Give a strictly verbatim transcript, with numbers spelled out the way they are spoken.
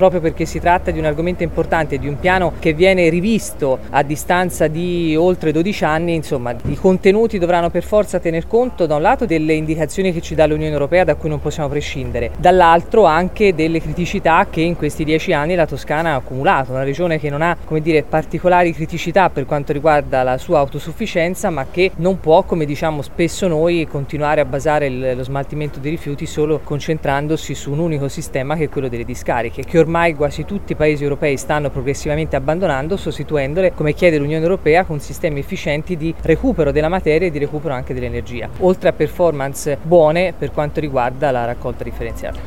proprio perché si tratta di un argomento importante, di un piano che viene rivisto a distanza di oltre dodici anni. Insomma, i contenuti dovranno per forza tener conto da un lato delle indicazioni che ci dà l'Unione Europea, da cui non possiamo prescindere, dall'altro anche delle criticità che in questi dieci anni la Toscana ha accumulato, una regione che non ha, come dire, particolari criticità per quanto riguarda la sua autosufficienza, ma che non può, come diciamo spesso noi, continuare a basare il, lo smaltimento dei rifiuti solo concentrandosi su un unico sistema, che è quello delle discariche, che ormai quasi tutti i paesi europei stanno progressivamente abbandonando, sostituendole, come chiede l'Unione Europea, con sistemi efficienti di recupero della materia e di recupero anche dell'energia, oltre a performance buone per quanto riguarda la raccolta differenziata.